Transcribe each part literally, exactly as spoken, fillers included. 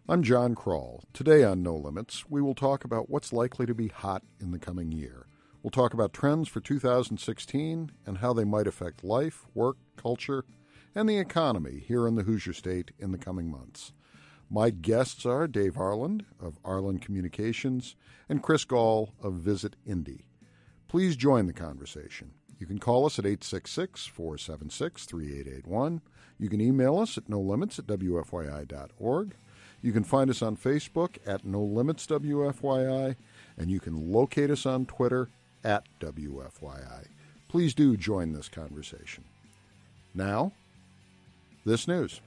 I'm John Kroll. Today on No Limits, we will talk about what's likely to be hot in the coming year. We'll talk about trends for two thousand sixteen and how they might affect life, work, culture, and the economy here in the Hoosier State in the coming months. My guests are Dave Arland of Arland Communications and Chris Gall of Visit Indy. Please join the conversation. You can call us at eight six six, four seven six, three eight eight one. You can email us at no limits at w f y i dot org. You can find us on Facebook at No Limits W F Y I, and you can locate us on Twitter at W F Y I. Please do join this conversation. Now, this news.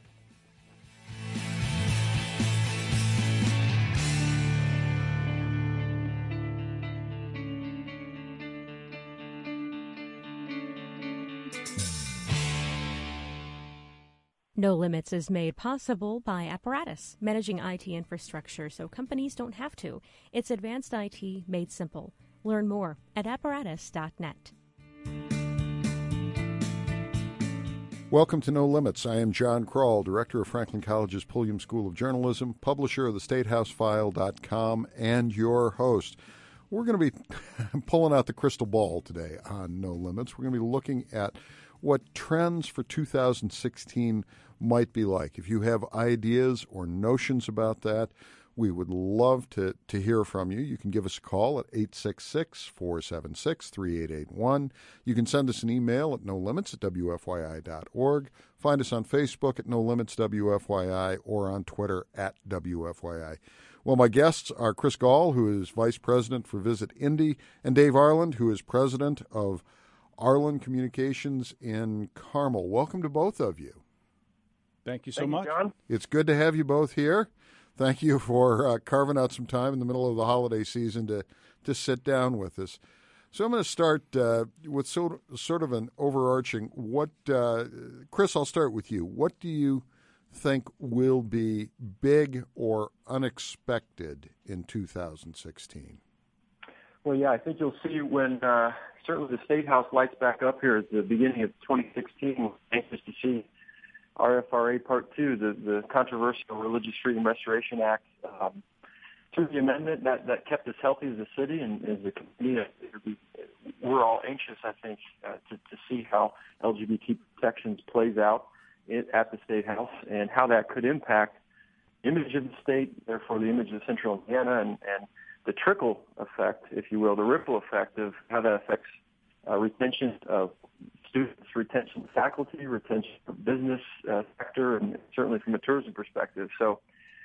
No Limits is made possible by Apparatus, managing I T infrastructure so companies don't have to. It's advanced I T made simple. Learn more at apparatus dot net. Welcome to No Limits. I am John Kroll, director of Franklin College's Pulliam School of Journalism, publisher of the state house file dot com, and your host. We're going to be pulling out the crystal ball today on No Limits. We're going to be looking at what trends for two thousand sixteen might be like. If you have ideas or notions about that, we would love to, to hear from you. You can give us a call at eight six six, four seven six, three eight eight one. You can send us an email at no limits at w f y i dot org. Find us on Facebook at No Limits W F Y I or on Twitter at W F Y I. Well, my guests are Chris Gall, who is Vice President for Visit Indy, and Dave Arland, who is President of Arland Communications in Carmel. Welcome to both of you. Thank you so Thank much. You, John. It's good to have you both here. Thank you for uh, carving out some time in the middle of the holiday season to, to sit down with us. So I'm going to start uh, with so, sort of an overarching, what, uh, Chris, I'll start with you. What do you think will be big or unexpected in two thousand sixteen? Well, yeah, I think you'll see when uh, certainly the State House lights back up here at the beginning of twenty sixteen. We're anxious to see R F R A Part two, the, the controversial Religious Freedom Restoration Act, um, through the amendment that, that kept us healthy as a city and as a community. We're all anxious, I think, uh, to, to see how L G B T protections plays out it, at the State House and how that could impact image of the state, therefore the image of Central Indiana, and, and the trickle effect, if you will, the ripple effect of how that affects uh, retention of students, retention of faculty, retention of business uh, sector, and certainly from a tourism perspective. So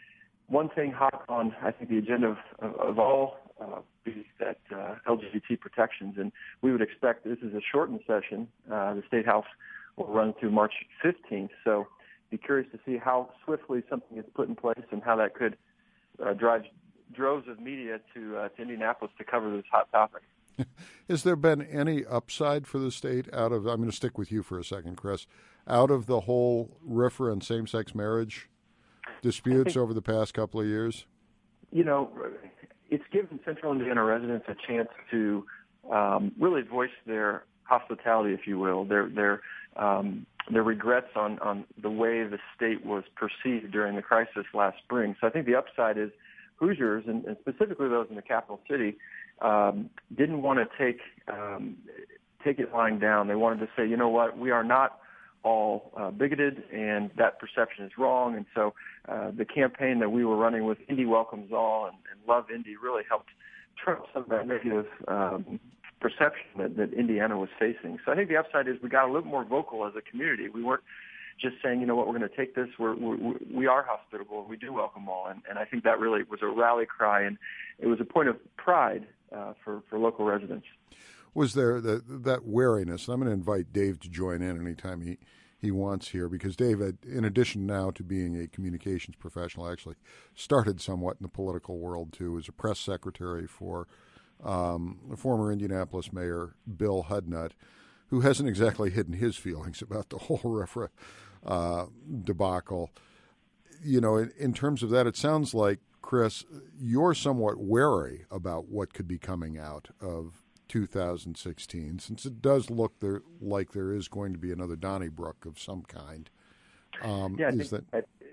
one thing hot on, I think, the agenda of, of, of all uh, be that uh, L G B T protections, and we would expect this is a shortened session. Uh, the State House will run through March fifteenth, so be curious to see how swiftly something is put in place and how that could uh, drive droves of media to, uh, to Indianapolis to cover this hot topic. Has there been any upside for the state out of, I'm going to stick with you for a second, Chris, out of the whole R F R A and same-sex marriage disputes think, over the past couple of years? You know, it's given Central Indiana residents a chance to um, really voice their hospitality, if you will, their their um, their regrets on, on the way the state was perceived during the crisis last spring. So I think the upside is Hoosiers, and, and specifically those in the capital city, um, didn't want to take um, take it lying down. They wanted to say, you know what, we are not all uh, bigoted, and that perception is wrong. And so uh, the campaign that we were running with Indy Welcomes All and, and Love Indy really helped trump some of that negative um, perception that, that Indiana was facing. So I think the upside is we got a little more vocal as a community. We weren't just saying, you know what, we're going to take this. We're, we're, we are hospitable. We do welcome all. And, and I think that really was a rally cry, and it was a point of pride uh, for, for local residents. Was there the, that wariness? And I'm going to invite Dave to join in anytime he, he wants here, because Dave, in addition now to being a communications professional, actually started somewhat in the political world too, as a press secretary for um, former Indianapolis Mayor Bill Hudnut, who hasn't exactly hidden his feelings about the whole R F R A uh, debacle. You know, in, in terms of that, it sounds like, Chris, you're somewhat wary about what could be coming out of two thousand sixteen, since it does look there like there is going to be another Donnybrook of some kind. Um, yeah, I is think that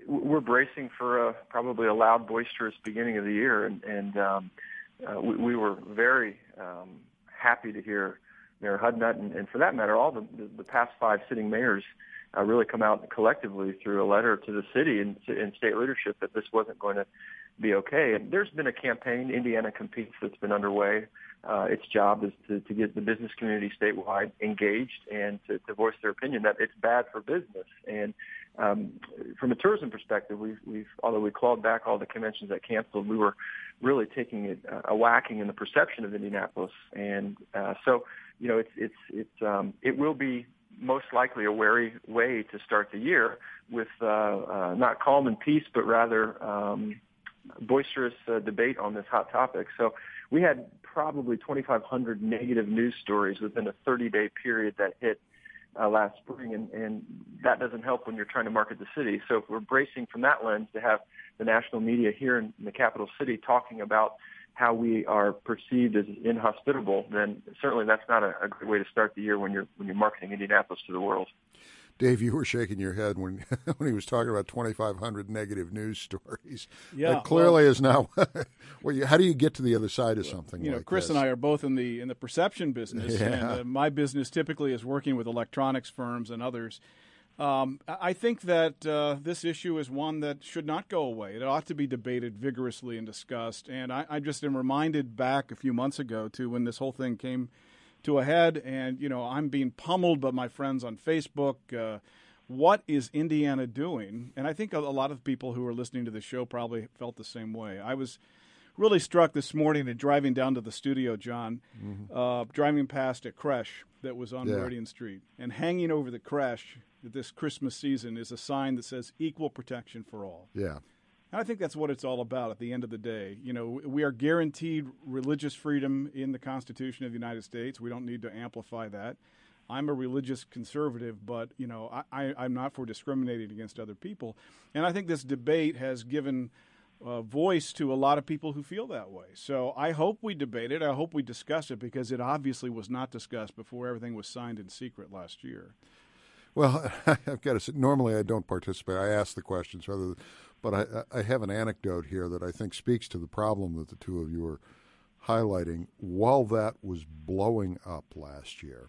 we're bracing for a, probably a loud, boisterous beginning of the year, and, and um, uh, we, we were very um, happy to hear Mayor Hudnut, and, and for that matter, all the, the, the past five sitting mayors uh, really come out collectively through a letter to the city and, and state leadership that this wasn't going to be okay. And there's been a campaign, Indiana Competes, that's been underway. Uh, its job is to, to get the business community statewide engaged and to, to voice their opinion that it's bad for business. And um, from a tourism perspective, we've, we've although we clawed back all the conventions that canceled, we were really taking it, uh, a whacking in the perception of Indianapolis. And uh, so, you know, it's it's it's um, it will be most likely a wary way to start the year with uh, uh, not calm and peace, but rather um, boisterous uh, debate on this hot topic. So we had probably twenty-five hundred negative news stories within a thirty-day period that hit uh, last spring, and, and that doesn't help when you're trying to market the city. So if we're bracing from that lens to have the national media here in the capital city talking about how we are perceived as inhospitable, then certainly that's not a, a great way to start the year when you're when you're marketing Indianapolis to the world. Dave, you were shaking your head when when he was talking about twenty-five hundred negative news stories. Yeah, that clearly well, is now. Well, you, how do you get to the other side of something? You know, like Chris this? and I are both in the in the perception business, Yeah. and uh, my business typically is working with electronics firms and others. Um, I think that uh, this issue is one that should not go away. It ought to be debated vigorously and discussed. And I, I just am reminded back a few months ago to when this whole thing came to a head, and you know, I'm being pummeled by my friends on Facebook. Uh, what is Indiana doing? And I think a, a lot of people who are listening to the show probably felt the same way. I was really struck this morning in driving down to the studio, John, mm-hmm. uh, driving past a creche that was on Yeah. Meridian Street, and hanging over the creche this Christmas season is a sign that says equal protection for all. Yeah. And I think that's what it's all about at the end of the day. You know, we are guaranteed religious freedom in the Constitution of the United States. We don't need to amplify that. I'm a religious conservative, but, you know, I, I, I'm not for discriminating against other people. And I think this debate has given uh, voice to a lot of people who feel that way. So I hope we debate it. I hope we discuss it, because it obviously was not discussed before everything was signed in secret last year. Well, I've got to say, normally I don't participate. I ask the questions, rather, but I, I have an anecdote here that I think speaks to the problem that the two of you are highlighting. While that was blowing up last year,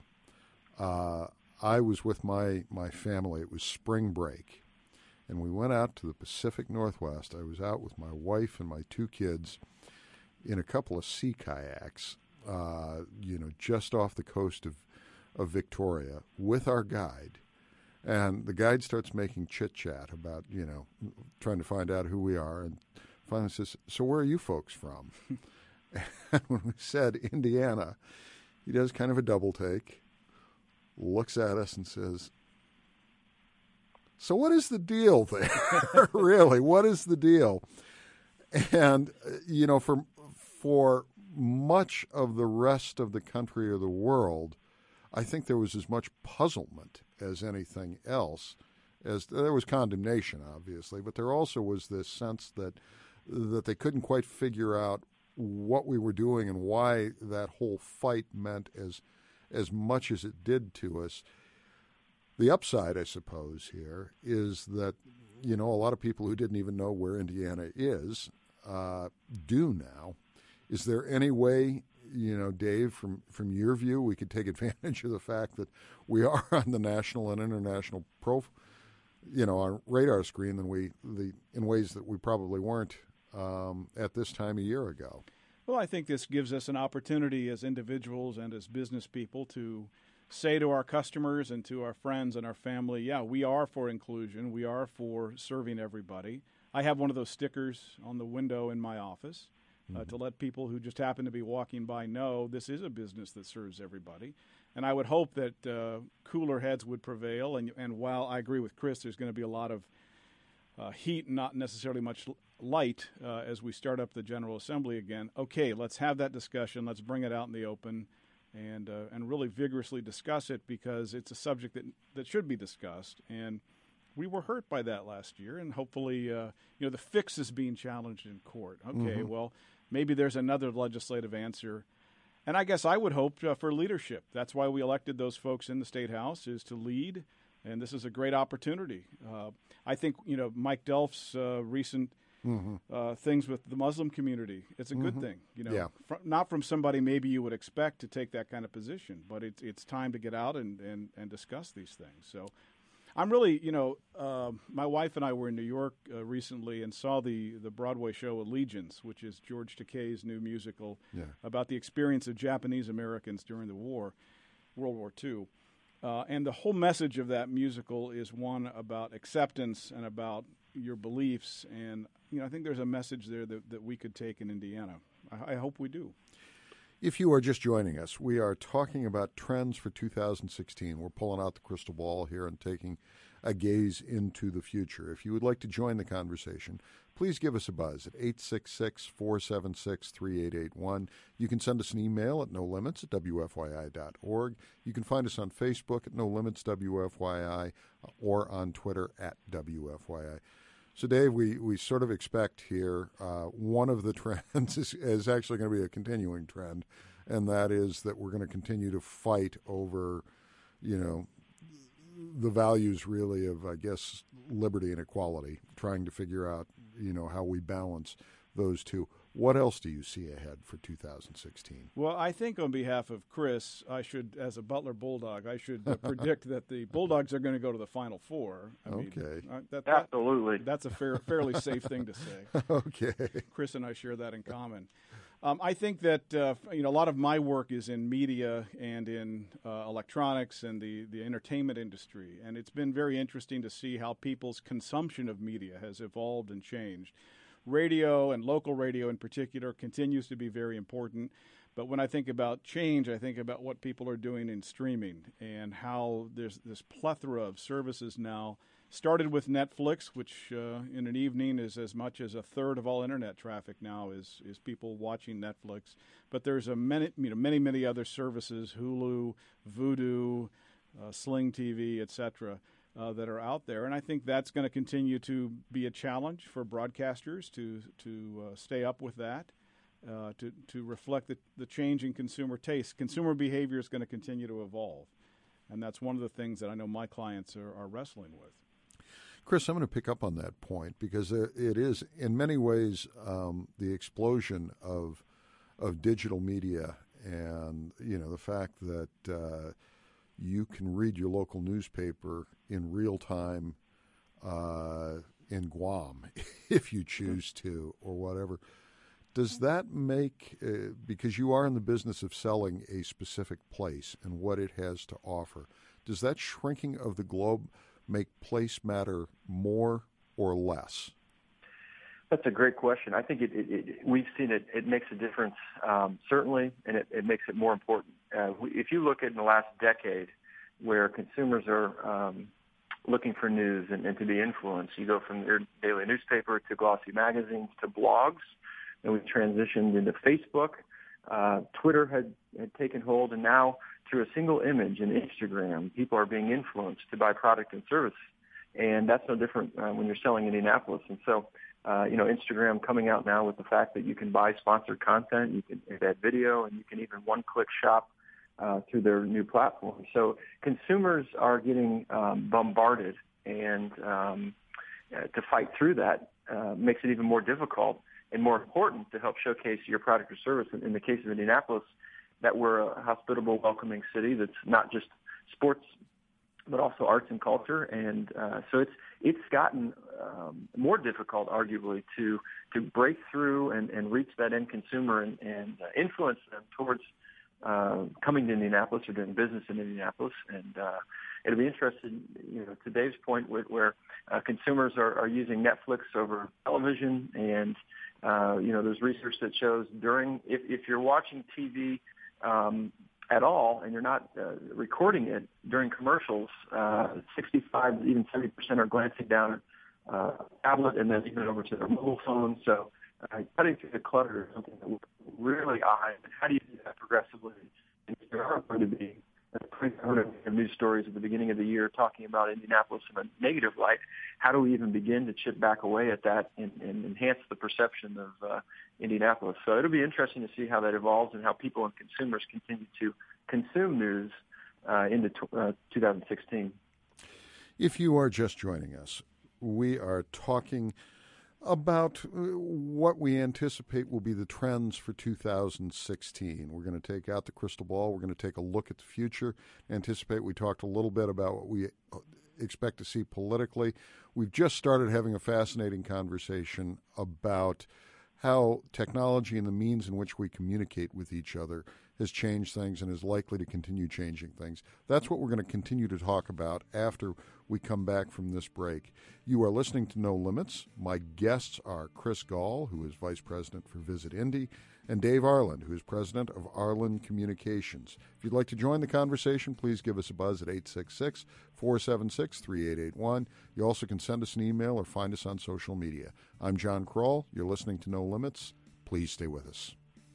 uh, I was with my, my family. It was spring break, and we went out to the Pacific Northwest. I was out with my wife and my two kids in a couple of sea kayaks, uh, you know, just off the coast of, of Victoria with our guide. And the guide starts making chit-chat about, you know, trying to find out who we are. And finally says, so where are you folks from? And when we said Indiana, he does kind of a double take, looks at us and says, so what is the deal there? Really, what is the deal? And, you know, for for much of the rest of the country or the world, I think there was as much puzzlement as anything else. As there was condemnation, obviously, but there also was this sense that that they couldn't quite figure out what we were doing and why that whole fight meant as as much as it did to us. The upside, I suppose, here is that, you know, a lot of people who didn't even know where Indiana is uh, do now. Is there any way, you know, Dave, from, from your view, we could take advantage of the fact that we are on the national and international prof, you know, our radar screen than we the in ways that we probably weren't um, at this time a year ago? Well, I think this gives us an opportunity as individuals and as business people to say to our customers and to our friends and our family, yeah, we are for inclusion. We are for serving everybody. I have one of those stickers on the window in my office. Uh, to let people who just happen to be walking by know this is a business that serves everybody. And I would hope that uh, cooler heads would prevail. And, and while I agree with Chris, there's going to be a lot of uh, heat, not necessarily much light uh, as we start up the General Assembly again. Okay, let's have that discussion. Let's bring it out in the open and uh, and really vigorously discuss it, because it's a subject that, that should be discussed. And we were hurt by that last year, and hopefully, uh, you know, the fix is being challenged in court. Okay, mm-hmm. well, maybe there's another legislative answer. And I guess I would hope uh, for leadership. That's why we elected those folks in the State House, is to lead and this is a great opportunity. Uh, I think, you know, Mike Delf's uh, recent mm-hmm. uh, things with the Muslim community, it's a mm-hmm. good thing. You know, yeah. fr- not from somebody maybe you would expect to take that kind of position, but it's it's time to get out and, and, and discuss these things. So I'm really, you know, uh, my wife and I were in New York uh, recently and saw the, the Broadway show Allegiance, which is George Takei's new musical yeah. about the experience of Japanese Americans during the war, World War Two. Uh, and the whole message of that musical is one about acceptance and about your beliefs. And, you know, I think there's a message there that, that we could take in Indiana. I, I hope we do. If you are just joining us, we are talking about trends for two thousand sixteen. We're pulling out the crystal ball here and taking a gaze into the future. If you would like to join the conversation, please give us a buzz at eight six six, four seven six, three eight eight one. You can send us an email at no limits at w f y i dot org. You can find us on Facebook at no limits w f y i or on Twitter at w f y i. So, Dave, we, we sort of expect here uh, one of the trends is, is actually going to be a continuing trend, and that is that we're going to continue to fight over, you know, the values really of, I guess, liberty and equality, trying to figure out, you know, how we balance those two. What else do you see ahead for two thousand sixteen? Well, I think on behalf of Chris, I should, as a Butler Bulldog, I should uh, predict that the Bulldogs are going to go to the Final Four. I okay. Mean, uh, that, that, Absolutely. That's a fair, fairly safe thing to say. Okay. Chris and I share that in common. Um, I think that uh, you know a lot of my work is in media and in uh, electronics and the, the entertainment industry, and it's been very interesting to see how people's consumption of media has evolved and changed. Radio and local radio in particular continues to be very important. But when I think about change, I think about what people are doing in streaming and how there's this plethora of services now. Started with Netflix, which uh, in an evening is as much as a third of all internet traffic now is is people watching Netflix. But there's a many, you know, many, many other services, Hulu, Vudu, uh, Sling T V, et cetera, Uh, that are out there, and I think that's going to continue to be a challenge for broadcasters to to uh, stay up with that, uh, to to reflect the, the change in consumer taste. Consumer behavior is going to continue to evolve, and that's one of the things that I know my clients are, are wrestling with. Chris, I'm going to pick up on that point because it is, in many ways, um, the explosion of of digital media, and you know the fact that uh, you can read your local newspaper in real time uh, in Guam if you choose to, or whatever. Does that make, uh, because you are in the business of selling a specific place and what it has to offer, does that shrinking of the globe make place matter more or less? That's a great question. I think it, it, it, we've seen it. It makes a difference, um, certainly, and it, it makes it more important. Uh, we, if you look at in the last decade, where consumers are um, looking for news and, and to be influenced, you go from your daily newspaper to glossy magazines to blogs, and we transitioned into Facebook. Uh, Twitter had, had taken hold, and now through a single image in Instagram, people are being influenced to buy product and service, and that's no different uh, when you're selling Indianapolis. And so, uh, you know, Instagram coming out now with the fact that you can buy sponsored content, you can embed video, and you can even one-click shop uh, through their new platform. So consumers are getting um, bombarded, and um, uh, to fight through that uh, makes it even more difficult and more important to help showcase your product or service. In, in the case of Indianapolis, that we're a hospitable, welcoming city that's not just sports, but also arts and culture. And uh, so it's it's gotten um, more difficult, arguably, to to break through and, and reach that end consumer and, and uh, influence them towards uh, coming to Indianapolis or doing business in Indianapolis. And uh, it'll be interesting, you know, to Dave's point, where, where uh, consumers are, are using Netflix over television. And, uh, you know, there's research that shows during, if, if you're watching T V um, at all and you're not uh, recording it during commercials, uh, sixty-five, even seventy percent are glancing down at uh, tablet and then even over to their mobile phone. So uh, cutting through the clutter is something that we're really eye. And how do you do that progressively? And if there are going to be of news stories at the beginning of the year talking about Indianapolis in a negative light, how do we even begin to chip back away at that and, and enhance the perception of uh, Indianapolis? So it'll be interesting to see how that evolves and how people and consumers continue to consume news uh, into t- uh, two thousand sixteen. If you are just joining us, we are talking about what we anticipate will be the trends for two thousand sixteen. We're going to take out the crystal ball. We're going to take a look at the future. Anticipate we talked a little bit about what we expect to see politically. We've just started having a fascinating conversation about how technology and the means in which we communicate with each other has changed things and is likely to continue changing things. That's what we're going to continue to talk about after we come back from this break. You are listening to No Limits. My guests are Chris Gall, who is Vice President for Visit Indy, and Dave Arland, who is President of Arland Communications. If you'd like to join the conversation, please give us a buzz at eight six six, four seven six, three eight eight one. You also can send us an email or find us on social media. I'm John Kroll. You're listening to No Limits. Please stay with us.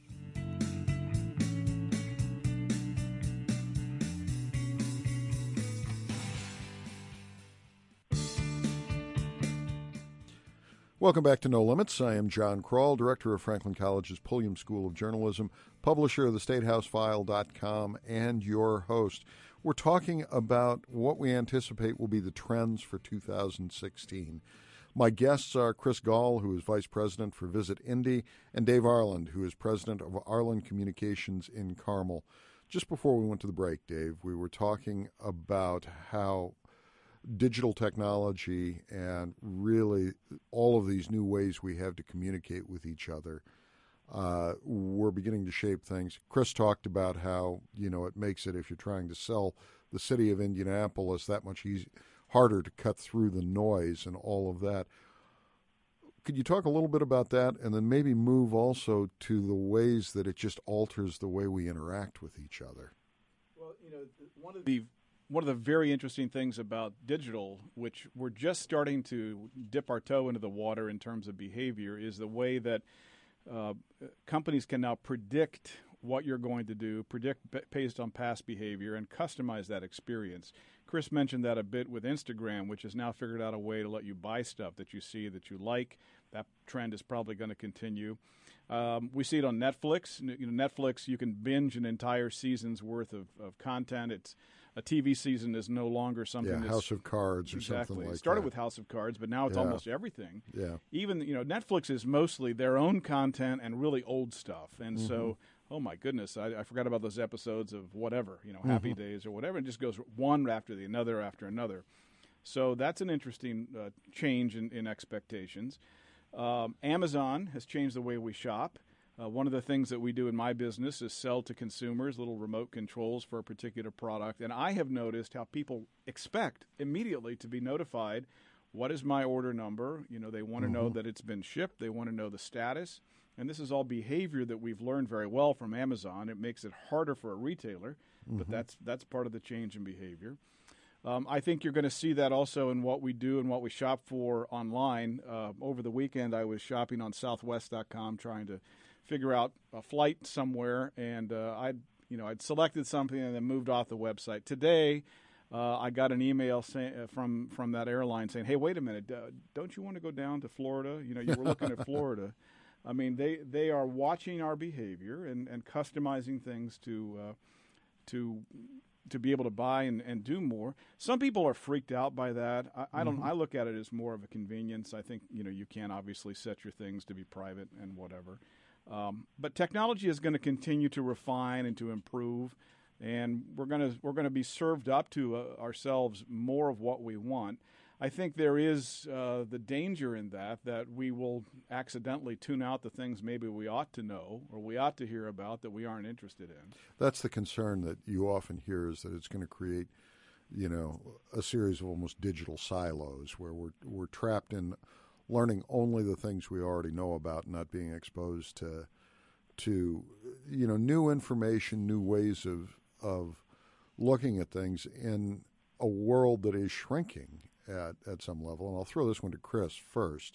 Welcome back to No Limits. I am John Kroll, Director of Franklin College's Pulliam School of Journalism, publisher of the state house file dot com, and your host. We're talking about what we anticipate will be the trends for two thousand sixteen. My guests are Chris Gall, who is Vice President for Visit Indy, and Dave Arland, who is President of Arland Communications in Carmel. Just before we went to the break, Dave, we were talking about how digital technology and really all of these new ways we have to communicate with each other, uh, we're beginning to shape things. Chris talked about how, you know, it makes it, if you're trying to sell the city of Indianapolis, that much easy, harder to cut through the noise and all of that. Could you talk a little bit about that and then maybe move also to the ways that it just alters the way we interact with each other? Well, you know, one of the One of the very interesting things about digital, which we're just starting to dip our toe into the water in terms of behavior, is the way that uh, companies can now predict what you're going to do, predict based on past behavior, and customize that experience. Chris mentioned that a bit with Instagram, which has now figured out a way to let you buy stuff that you see that you like. That trend is probably going to continue. Um, we see it on Netflix. You know, Netflix, you can binge an entire season's worth of, of content. It's a T V season is no longer something. Yeah, that's, House of Cards or exactly. something like that. It started with House of Cards, but now it's yeah. almost everything. Yeah. Even, you know, Netflix is mostly their own content and really old stuff. And mm-hmm. so, oh my goodness, I, I forgot about those episodes of whatever, you know, mm-hmm. Happy Days or whatever. It just goes one after the another after another. So that's an interesting uh, change in, in expectations. Um, Amazon has changed the way we shop. Uh, one of the things that we do in my business is sell to consumers little remote controls for a particular product. And I have noticed how people expect immediately to be notified, what is my order number? You know, they want to mm-hmm. know that it's been shipped. They want to know the status. And this is all behavior that we've learned very well from Amazon. It makes it harder for a retailer, mm-hmm. but that's that's part of the change in behavior. Um, I think you're going to see that also in what we do and what we shop for online. Uh, over the weekend, I was shopping on southwest dot com trying to figure out a flight somewhere, and uh, I'd you know I'd selected something and then moved off the website. Today, uh, I got an email say, uh, from from that airline saying, "Hey, wait a minute, uh, don't you want to go down to Florida? You know, you were looking at Florida." I mean, they, they are watching our behavior and, and customizing things to uh, to to be able to buy and, and do more. Some people are freaked out by that. I, I don't. Mm-hmm. I look at it as more of a convenience. I think you know you can obviously set your things to be private and whatever. Um, but technology is going to continue to refine and to improve, and we're going to we're going to be served up to uh, ourselves more of what we want. I think there is uh, the danger in that that we will accidentally tune out the things maybe we ought to know or we ought to hear about that we aren't interested in. That's the concern that you often hear, is that it's going to create, you know, a series of almost digital silos where we're we're trapped in learning only the things we already know about, not being exposed to, to you know, new information, new ways of of looking at things in a world that is shrinking at, at some level. And I'll throw this one to Chris first.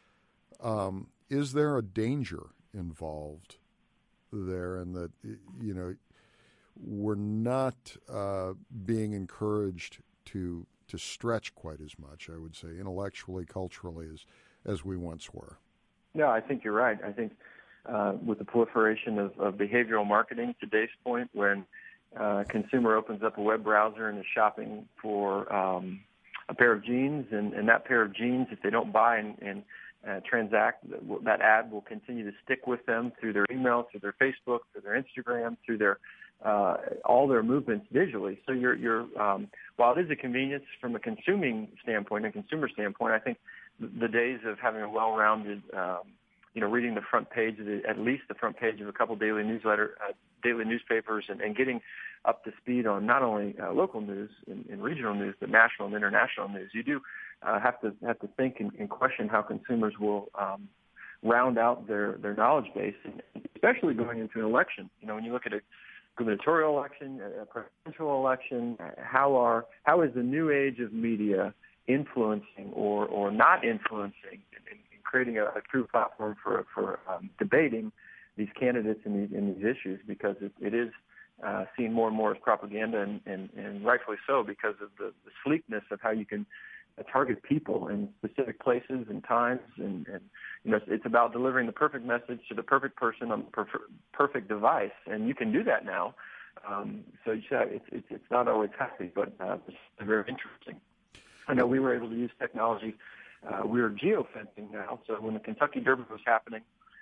Um, is there a danger involved there, in that, you know, we're not uh, being encouraged to to stretch quite as much, I would say, intellectually, culturally, as as we once were? Yeah, I think you're right. I think uh, with the proliferation of, of behavioral marketing, to Dave's point, when uh, a consumer opens up a web browser and is shopping for um, a pair of jeans, and, and that pair of jeans, if they don't buy and, and uh, transact, that ad will continue to stick with them through their email, through their Facebook, through their Instagram, through their uh, all their movements visually. So you're, you're um, while it is a convenience from a consuming standpoint, a consumer standpoint, I think the days of having a well-rounded, um, you know, reading the front page, of the, at least the front page of a couple daily newsletter, uh, daily newspapers, and, and getting up to speed on not only uh, local news and, and regional news, but national and international news. You do uh, have to have to think and, and question how consumers will um, round out their, their knowledge base, and especially going into an election. You know, when you look at a gubernatorial election, a presidential election, how are how is the new age of media influencing or, or not influencing and, and creating a, a true platform for for um, debating these candidates and these, and these issues, because it, it is uh, seen more and more as propaganda, and, and, and rightfully so, because of the, the sleekness of how you can uh, target people in specific places and times, and, and you know, it's, it's about delivering the perfect message to the perfect person on the perf- perfect device, and you can do that now. Um, so yeah, it's, it's it's not always happy, but uh, it's very interesting. I know we were able to use technology. Uh, we were geofencing now, so when the Kentucky Derby was happening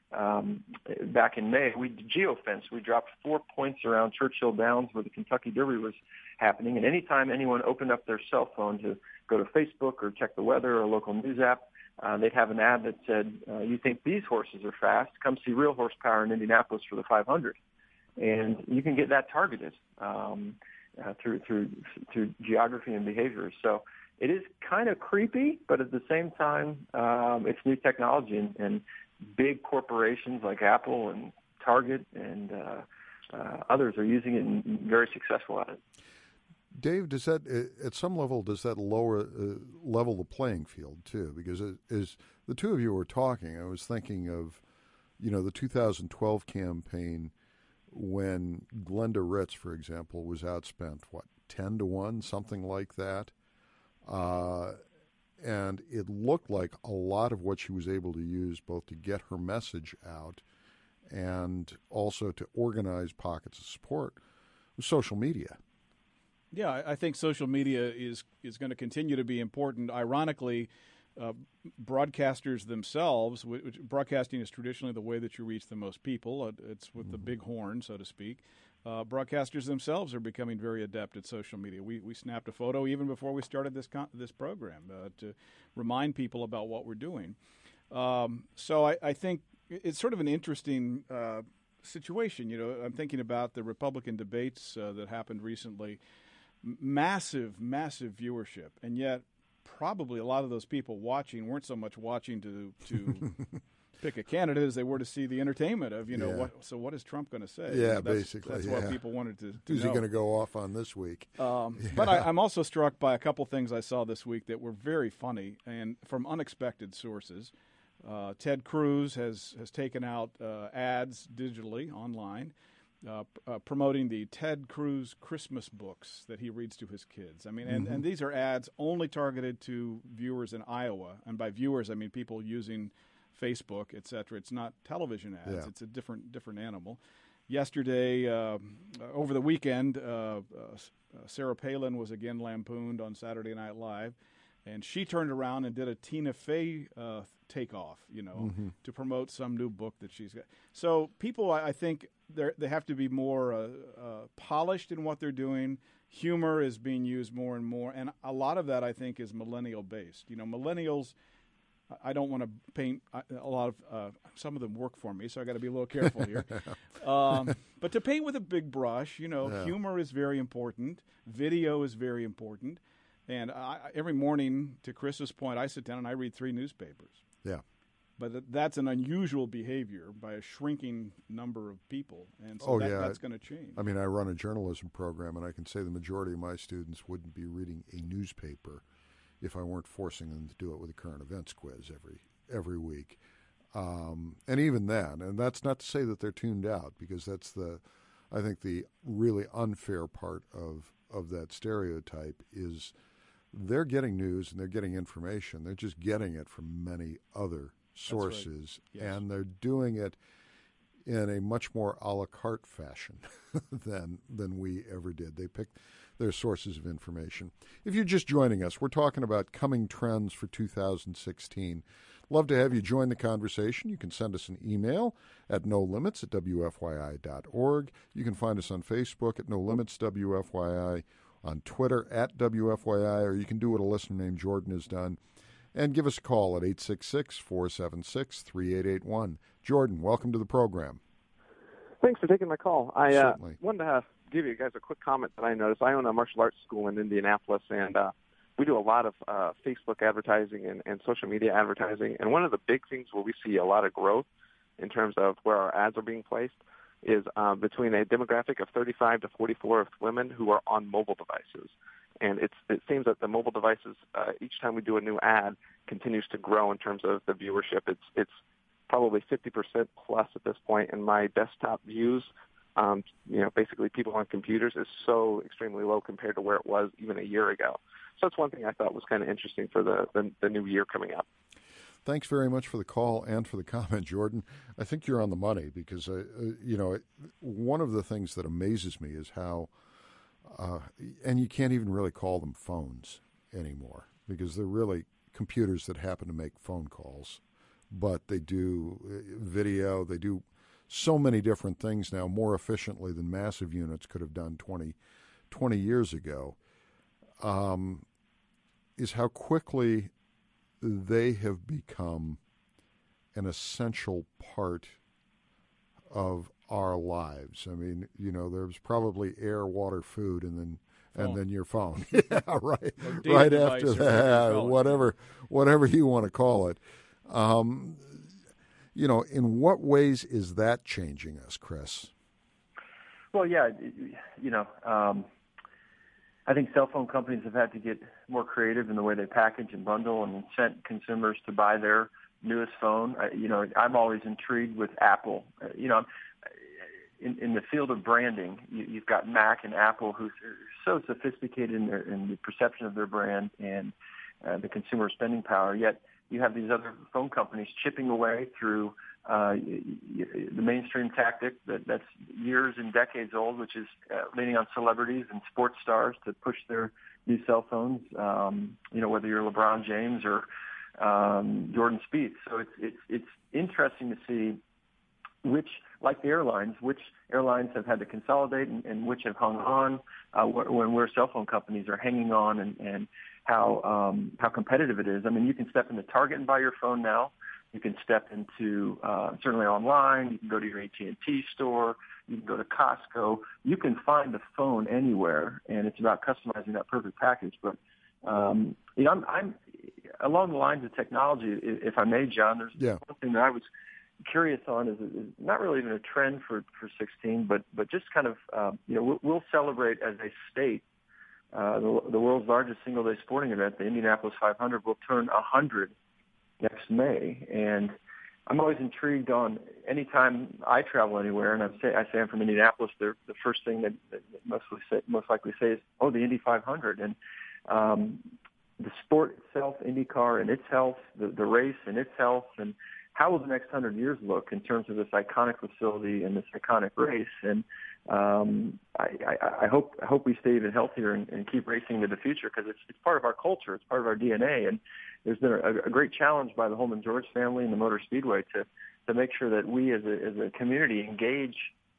um, back in May, we geofenced. We dropped four points around Churchill Downs where the Kentucky Derby was happening, and anytime anyone opened up their cell phone to go to Facebook or check the weather or a local news app, uh, they'd have an ad that said, uh, you think these horses are fast? Come see Real Horsepower in Indianapolis for the five hundred. And you can get that targeted um, uh, through through through geography and behaviors. So it is kind of creepy, but at the same time, um, it's new technology, and, and big corporations like Apple and Target and uh, uh, others are using it and very successful at it. Dave, does that at some level does that lower uh, level the playing field too? Because it, as the two of you were talking, I was thinking of, you know, the two thousand twelve campaign when Glenda Ritz, for example, was outspent what ten to one, something like that. Uh, and it looked like a lot of what she was able to use both to get her message out and also to organize pockets of support was social media. Yeah, I think social media is, is going to continue to be important. Ironically, uh, broadcasters themselves, which broadcasting is traditionally the way that you reach the most people. It's with mm-hmm. the big horn, so to speak. Uh, broadcasters themselves are becoming very adept at social media. We we snapped a photo even before we started this con- this program uh, to remind people about what we're doing. Um, so I, I think it's sort of an interesting uh, situation. You know, I'm thinking about the Republican debates uh, that happened recently. M- massive, massive viewership, and yet probably a lot of those people watching weren't so much watching to to. pick a candidate as they were to see the entertainment of, you know, yeah. what. So what is Trump going to say? Yeah, you know, that's, basically. That's yeah. what people wanted to, to Who's know. he going to go off on this week? Um, yeah. But I, I'm also struck by a couple things I saw this week that were very funny and from unexpected sources. Uh, Ted Cruz has, has taken out uh, ads digitally online uh, uh, promoting the Ted Cruz Christmas books that he reads to his kids. I mean, and, mm-hmm. and these are ads only targeted to viewers in Iowa. And by viewers, I mean people using Facebook, et cetera. It's not television ads. Yeah. It's a different different animal. Yesterday, uh, over the weekend, uh, uh, Sarah Palin was again lampooned on Saturday Night Live, and she turned around and did a Tina Fey uh, takeoff, you know, mm-hmm. to promote some new book that she's got. So people, I think, they have to be more uh, uh, polished in what they're doing. Humor is being used more and more, and a lot of that, I think, is millennial-based. You know, millennials... I don't want to paint a lot of uh, – some of them work for me, so I got to be a little careful here. um, but to paint with a big brush, you know, yeah. humor is very important. Video is very important. And I, every morning, to Chris's point, I sit down and I read three newspapers. Yeah. But that's an unusual behavior by a shrinking number of people, and so oh, that, yeah. that's going to change. I mean, I run a journalism program, and I can say the majority of my students wouldn't be reading a newspaper if I weren't forcing them to do it with a current events quiz every every week. Um, and even then, and that's not to say that they're tuned out, because that's the, I think the really unfair part of, of that stereotype is they're getting news and they're getting information. They're just getting it from many other sources, right. yes. and they're doing it in a much more a la carte fashion than than we ever did. They pick their sources of information. If you're just joining us, we're talking about coming trends for two thousand sixteen. Love to have you join the conversation. You can send us an email at no limits at w f y i dot org. You can find us on Facebook at No Limits W F Y I, on Twitter at W F Y I, or you can do what a listener named Jordan has done and give us a call at eight six six, four seven six, three eight eight one. Jordan, welcome to the program. Thanks for taking my call. I uh, Certainly. wanted to uh, give you guys a quick comment that I noticed. I own a martial arts school in Indianapolis, and uh, we do a lot of uh, Facebook advertising and, and social media advertising. And one of the big things where we see a lot of growth in terms of where our ads are being placed is uh, between a demographic of thirty-five to forty-four of women who are on mobile devices. And it's, it seems that the mobile devices, uh, each time we do a new ad, continues to grow in terms of the viewership. It's it's probably fifty percent plus at this point, and my desktop views, um, you know, basically people on computers, is so extremely low compared to where it was even a year ago. So that's one thing I thought was kind of interesting for the, the, the new year coming up. Thanks very much for the call and for the comment, Jordan. I think you're on the money because, uh, you know, one of the things that amazes me is how, uh, and you can't even really call them phones anymore because they're really computers that happen to make phone calls, but they do video, they do so many different things now more efficiently than massive units could have done twenty, twenty years ago, um, is how quickly they have become an essential part of our lives. I mean, you know, there's probably air, water, food, and then phone. and then your phone. Yeah, right. Right after that, whatever, whatever you want to call it. Um, you know, in what ways is that changing us, Chris? Well, yeah, you know, um, I think cell phone companies have had to get more creative in the way they package and bundle and incent consumers to buy their newest phone. I, you know, I'm always intrigued with Apple. Uh, you know, in, in the field of branding, you, you've got Mac and Apple who are so sophisticated in, their, in the perception of their brand and uh, the consumer spending power, yet you have these other phone companies chipping away through uh, the mainstream tactic that, that's years and decades old, which is uh, leaning on celebrities and sports stars to push their new cell phones. Um, you know, whether you're LeBron James or um, Jordan Spieth. So it's it's it's interesting to see which, like the airlines, which airlines have had to consolidate and, and which have hung on uh, when where cell phone companies are hanging on and, and how um, how competitive it is. I mean, you can step into Target and buy your phone now. You can step into, uh, certainly online, you can go to your A T and T store, you can go to Costco. You can find the phone anywhere, and it's about customizing that perfect package. But, um, you know, I'm, I'm along the lines of technology, if I may, John, there's yeah. one thing that I was curious on is, is not really even a trend for, for sixteen, but, but just kind of, uh, you know, we'll, we'll celebrate as a state uh, the, the world's largest single-day sporting event, the Indianapolis five hundred, will turn one hundred next May, and I'm always intrigued on any time I travel anywhere, and I say I say I'm from Indianapolis. The the first thing that, that mostly say, most likely say is, "Oh, the Indy five hundred," and um, the sport itself, IndyCar and its health, the the race and its health, and how will the next hundred years look in terms of this iconic facility and this iconic race? And um, I, I, I hope I hope we stay even healthier and, and keep racing into the future because it's it's part of our culture, it's part of our D N A, and there's been a, a great challenge by the Holman George family and the Motor Speedway to to make sure that we as a as a community engage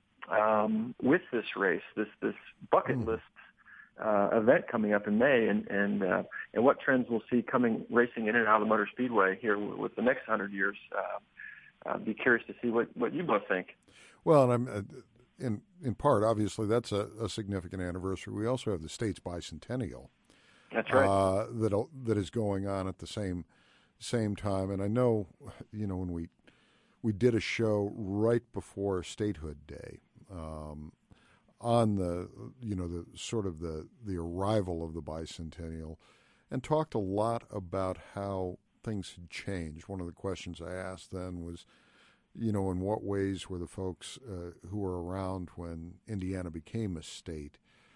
um, with this race, this this bucket mm. list uh, event coming up in May, and and uh, and what trends we'll see coming racing in and out of the Motor Speedway here with, with the next hundred years. Uh, I'd be curious to see what, what you both think. Well, and I'm. Uh, In in part, obviously, that's a, a significant anniversary. We also have the state's bicentennial. That's right. Uh, that that is going on at the same same time. And I know, you know, when we we did a show right before Statehood Day um, on the you know the sort of the the arrival of the bicentennial, and talked a lot about how things had changed. One of the questions I asked then was, you know, in what ways were the folks uh, who were around when Indiana became a state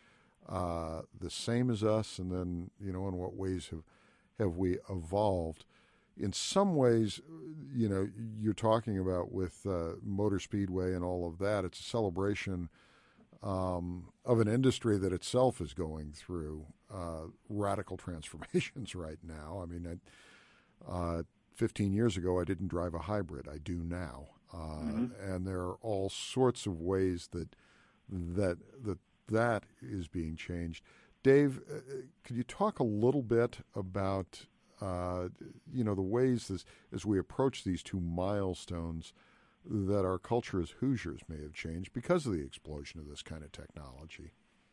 uh, the same as us, and then, you know, in what ways have have we evolved? In some ways, you know, you're talking about with uh, Motor Speedway and all of that, it's a celebration um, of an industry that itself is going through uh, radical transformations right now. I mean, I, uh, fifteen years ago, I didn't drive a hybrid. I do now. Uh, mm-hmm. And there are all sorts of ways that that that that is being changed. Dave, uh, could you talk a little bit about uh, you know the ways as as we approach these two milestones that our culture as Hoosiers may have changed because of the explosion of this kind of technology?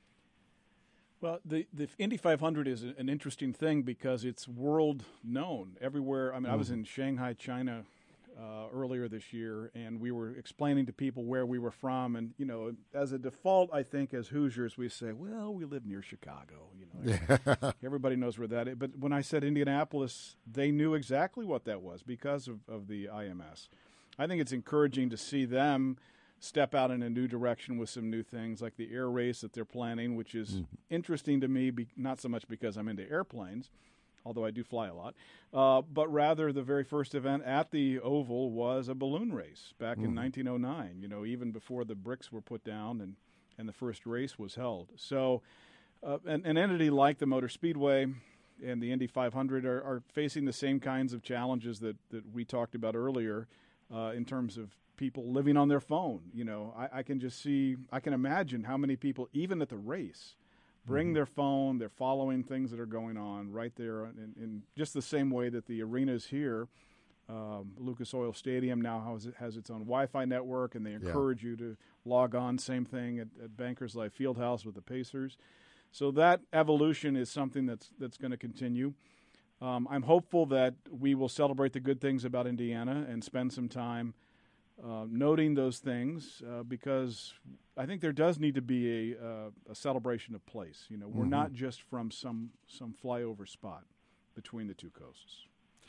Well, the, the Indy five hundred is an interesting thing because it's world known everywhere. I mean, mm-hmm. I was in Shanghai, China uh, earlier this year, and we were explaining to people where we were from. And, you know, as a default, I think as Hoosiers, we say, well, we live near Chicago. You know, yeah. Everybody knows where that is. But when I said Indianapolis, they knew exactly what that was because of, of the I M S. I think it's encouraging to see them step out in a new direction with some new things like the air race that they're planning, which is mm-hmm. interesting to me, be, not so much because I'm into airplanes, although I do fly a lot, uh, but rather the very first event at the Oval was a balloon race back mm-hmm. in nineteen oh nine, you know, even before the bricks were put down and, and the first race was held. So uh, an, an entity like the Motor Speedway and the Indy five hundred are, are facing the same kinds of challenges that, that we talked about earlier uh, in terms of people living on their phone. You know, I, I can just see, I can imagine how many people, even at the race, bring mm-hmm. their phone, they're following things that are going on right there in, in just the same way that the arenas here, um, Lucas Oil Stadium now has, has its own Wi-Fi network, and they encourage yeah. you to log on, same thing at, at Bankers Life Fieldhouse with the Pacers. So that evolution is something that's, that's going to continue. Um, I'm hopeful that we will celebrate the good things about Indiana and spend some time Uh, noting those things uh, because I think there does need to be a, uh, a celebration of place. You know, we're mm-hmm. not just from some some flyover spot between the two coasts.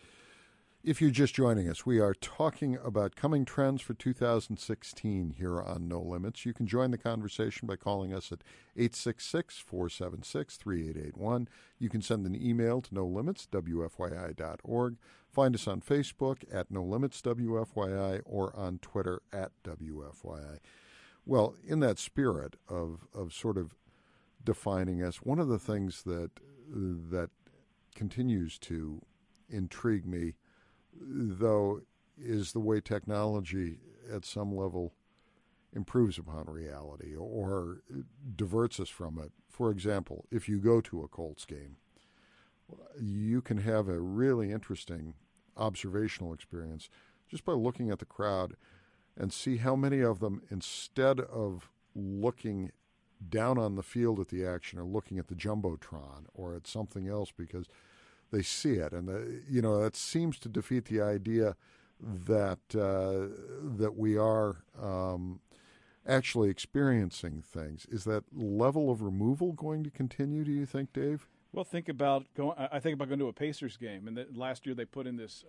If you're just joining us, we are talking about coming trends for two thousand sixteen here on No Limits. You can join the conversation by calling us at eight six six, four seven six, three eight eight one. You can send an email to no limits w f y i dot org. Find us on Facebook at No Limits W F Y I or on Twitter at W F Y I. Well, in that spirit of of sort of defining us, one of the things that that continues to intrigue me, though, is the way technology at some level improves upon reality or diverts us from it. For example, if you go to a Colts game, you can have a really interesting observational experience just by looking at the crowd and see how many of them, instead of looking down on the field at the action, are looking at the Jumbotron or at something else because they see it. And, the, you know, that seems to defeat the idea that uh, that we are um, actually experiencing things. Is that level of removal going to continue, do you think, Dave? Well, think about going. I think about going to a Pacers game, and the, last year they put in this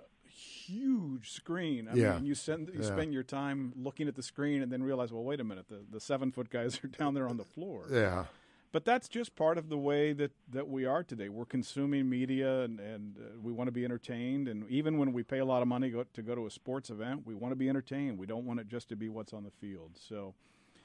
huge screen. I yeah. mean, you send you yeah. spend your time looking at the screen, and then realize, well, wait a minute, the, the seven foot guys are down there on the floor. Yeah, but that's just part of the way that, that we are today. We're consuming media, and and uh, we want to be entertained. And even when we pay a lot of money go, to go to a sports event, we want to be entertained. We don't want it just to be what's on the field. So,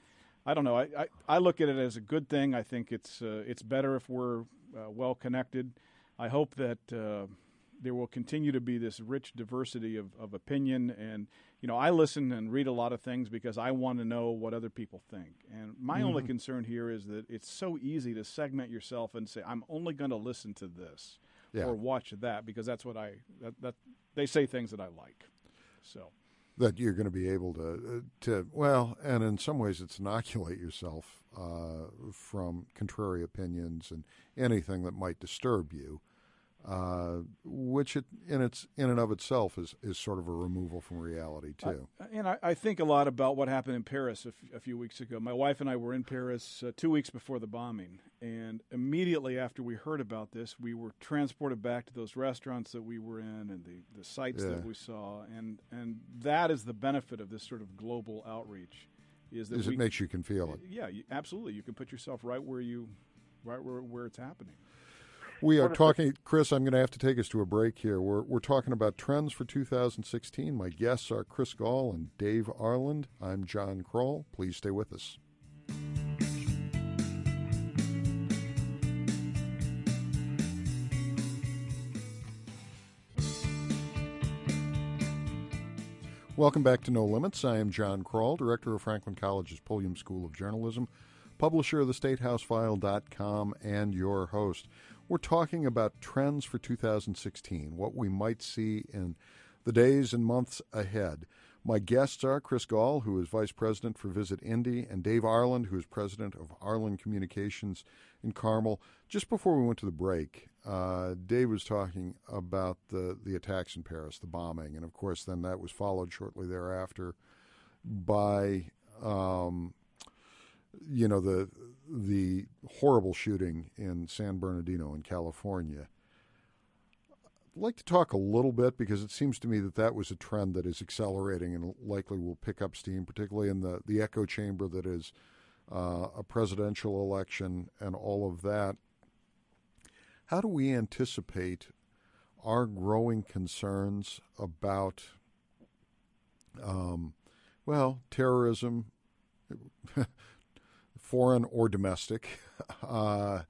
I don't know. I, I, I look at it as a good thing. I think it's uh, it's better if we're Uh, well connected. I hope that uh, there will continue to be this rich diversity of, of opinion. And, you know, I listen and read a lot of things because I want to know what other people think. And my mm-hmm. only concern here is that it's so easy to segment yourself and say, I'm only going to listen to this yeah. or watch that because that's what I, that, that they say things that I like. So. That you're going to be able to, to well, and in some ways it's inoculate yourself uh, from contrary opinions and anything that might disturb you, uh, which it, in its in and of itself is, is sort of a removal from reality too. I, and I, I think a lot about what happened in Paris a, f- a few weeks ago. My wife and I were in Paris uh, two weeks before the bombing, and immediately after we heard about this, we were transported back to those restaurants that we were in and the, the sites yeah. that we saw, and and that is the benefit of this sort of global outreach. Is that is we, it makes you can feel it? Yeah, you, absolutely. You can put yourself right where you, right where where it's happening. We are talking, Chris, I'm going to have to take us to a break here. We're we're talking about trends for two thousand sixteen. My guests are Chris Gall and Dave Arland. I'm John Kroll. Please stay with us. Welcome back to No Limits. I am John Kroll, Director of Franklin College's Pulliam School of Journalism, publisher of the State House File dot com, and your host. We're talking about trends for two thousand sixteen, what we might see in the days and months ahead. My guests are Chris Gall, who is Vice President for Visit Indy, and Dave Arland, who is President of Arland Communications in Carmel. Just before we went to the break, uh, Dave was talking about the, the attacks in Paris, the bombing, and of course then that was followed shortly thereafter by, um, you know, the the horrible shooting in San Bernardino in California. I'd like to talk a little bit because it seems to me that that was a trend that is accelerating and likely will pick up steam, particularly in the, the echo chamber that is uh, a presidential election and all of that. How do we anticipate our growing concerns about, um, well, terrorism, foreign or domestic, uh,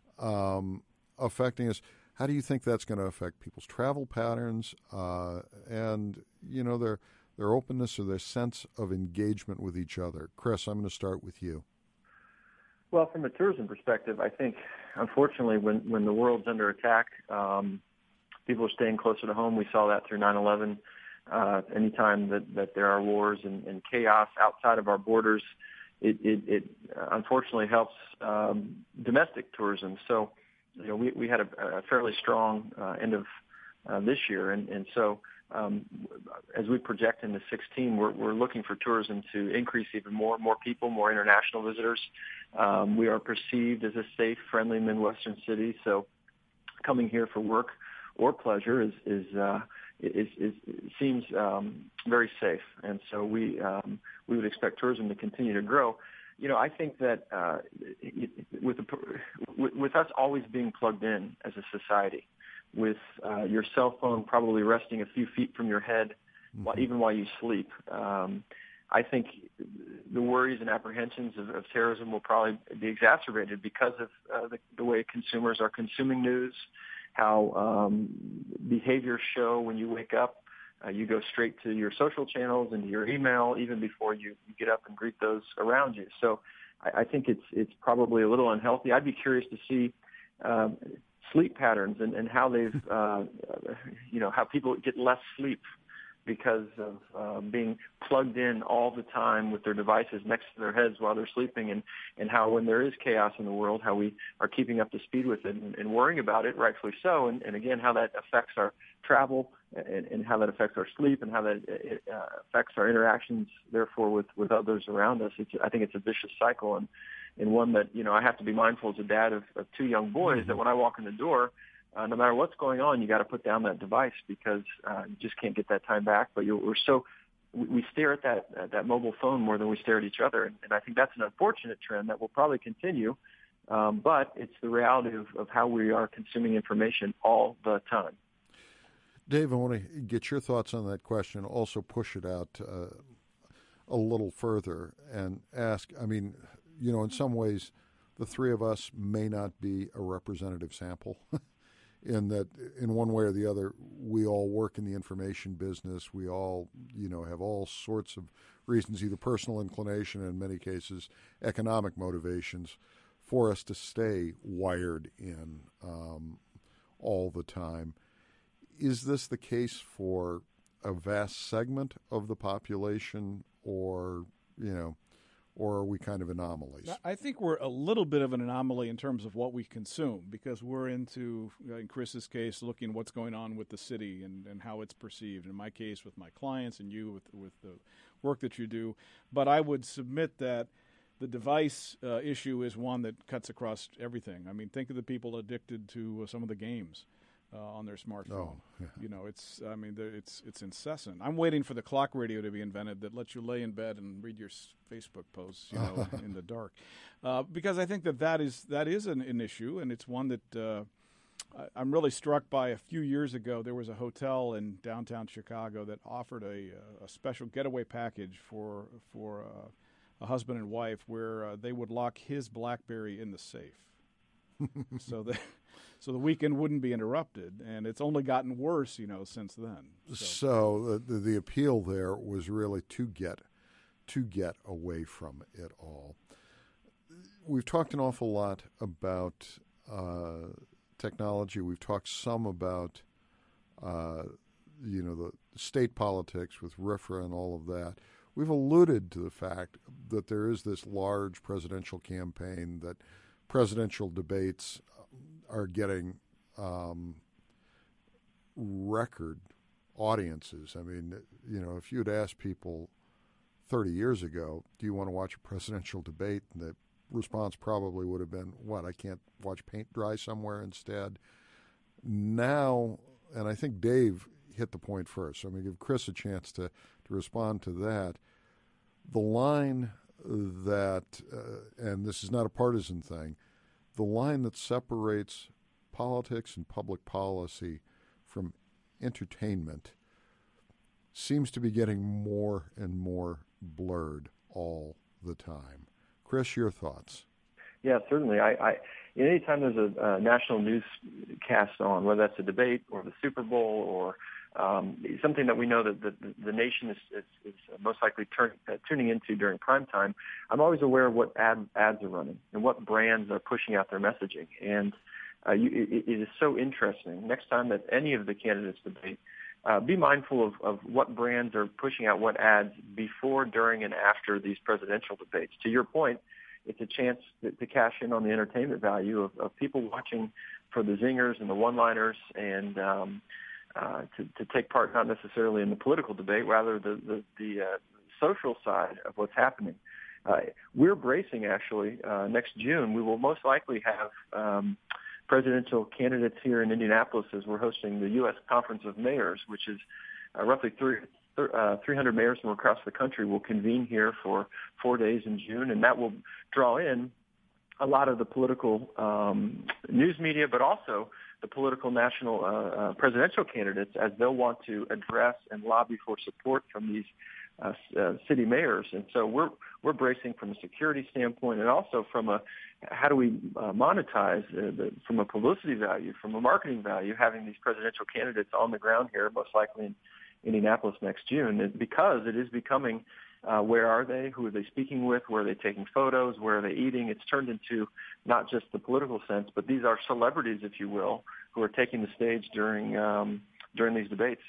um, affecting us? How do you think that's going to affect people's travel patterns uh, and, you know, their their openness or their sense of engagement with each other? Chris, I'm going to start with you. Well, from a tourism perspective, I think, unfortunately, when, when the world's under attack, um, people are staying closer to home. We saw that through nine eleven. Uh, anytime that, that there are wars and, and chaos outside of our borders, it, it, it unfortunately helps um, domestic tourism. So, you know, we, we had a, a fairly strong uh, end of uh, this year, and, and so um, as we project into sixteen, we're, we're looking for tourism to increase even more, more people, more international visitors. Um, we are perceived as a safe, friendly Midwestern city, so coming here for work or pleasure is is uh, is, is, is seems um, very safe, and so we um, we would expect tourism to continue to grow. You know, I think that uh, with, the, with us always being plugged in as a society, with uh, your cell phone probably resting a few feet from your head, mm-hmm. while, even while you sleep, um, I think the worries and apprehensions of, of terrorism will probably be exacerbated because of uh, the, the way consumers are consuming news, how um, behaviors show when you wake up. Uh, you go straight to your social channels and to your email even before you, you get up and greet those around you. So I, I think it's it's probably a little unhealthy. I'd be curious to see um, sleep patterns and, and how they've, uh, you know, how people get less sleep because of uh, being plugged in all the time with their devices next to their heads while they're sleeping, and, and how when there is chaos in the world, how we are keeping up to speed with it and, and worrying about it, rightfully so, and, and again, how that affects our travel and, and how that affects our sleep and how that it, uh, affects our interactions, therefore, with, with others around us. It's, I think it's a vicious cycle, and, and one that, you know, I have to be mindful as a dad of, of two young boys, mm-hmm. that when I walk in the door, Uh, no matter what's going on, you got to put down that device because uh, you just can't get that time back. But you're, we're so we, we stare at that uh, that mobile phone more than we stare at each other, and, and I think that's an unfortunate trend that will probably continue. Um, but it's the reality of, of how we are consuming information all the time. Dave, I want to get your thoughts on that question. Also, push it out uh, a little further and ask. I mean, you know, in some ways, the three of us may not be a representative sample. In that, in one way or the other, we all work in the information business. We all, you know, have all sorts of reasons, either personal inclination and in many cases economic motivations, for us to stay wired in um, all the time. Is this the case for a vast segment of the population, or, you know, or are we kind of anomalies? I think we're a little bit of an anomaly in terms of what we consume, because we're into, in Chris's case, looking what's going on with the city and, and how it's perceived. In my case, with my clients, and you with, with the work that you do. But I would submit that the device uh, issue is one that cuts across everything. I mean, think of the people addicted to uh, some of the games uh, on their smartphone. Oh, yeah. You know, it's, I mean, it's it's incessant. I'm waiting for the clock radio to be invented that lets you lay in bed and read your Facebook posts, you know, in the dark. Uh, because I think that that is, that is an, an issue, and it's one that uh, I, I'm really struck by. A few years ago, there was a hotel in downtown Chicago that offered a, a special getaway package for, for uh, a husband and wife where uh, they would lock his BlackBerry in the safe. so they... so the weekend wouldn't be interrupted. And it's only gotten worse, you know, since then. So, so the, the appeal there was really to get to get away from it all. We've talked an awful lot about uh, technology. We've talked some about, uh, you know, the state politics with RFRA and all of that. We've alluded to the fact that there is this large presidential campaign, that presidential debates are getting um, record audiences. I mean, you know, if you'd asked people thirty years ago, do you want to watch a presidential debate? And the response probably would have been, what, I can't watch paint dry somewhere instead? Now, and I think Dave hit the point first, so I'm going to give Chris a chance to, to respond to that. The line that, uh, and this is not a partisan thing, the line that separates politics and public policy from entertainment seems to be getting more and more blurred all the time. Chris, your thoughts? Yeah, certainly. I, I anytime there's a, a national newscast on, whether that's a debate or the Super Bowl or um, something that we know that the, the, the nation is, is, is most likely turn, uh, tuning into during prime time, I'm always aware of what ad, ads are running and what brands are pushing out their messaging. And uh, you, it, it is so interesting. Next time that any of the candidates debate, uh, be mindful of, of what brands are pushing out what ads before, during, and after these presidential debates. To your point, it's a chance to, to cash in on the entertainment value of, of people watching for the zingers and the one-liners, and um, uh, to, to take part not necessarily in the political debate, rather the the, the uh, social side of what's happening. Uh, we're bracing, actually, uh, next June. We will most likely have um, presidential candidates here in Indianapolis as we're hosting the U S Conference of Mayors, which is uh, roughly three. Uh, three hundred mayors from across the country will convene here for four days in June, and that will draw in a lot of the political um, news media, but also the political national uh, uh, presidential candidates, as they'll want to address and lobby for support from these uh, uh, city mayors. And so we're we're bracing from a security standpoint, and also from a how do we uh, monetize uh, the, from a publicity value, from a marketing value, having these presidential candidates on the ground here, most likely in Indianapolis next June, because it is becoming uh, where are they, who are they speaking with, where are they taking photos, where are they eating. It's turned into not just the political sense, but these are celebrities, if you will, who are taking the stage during um, during these debates.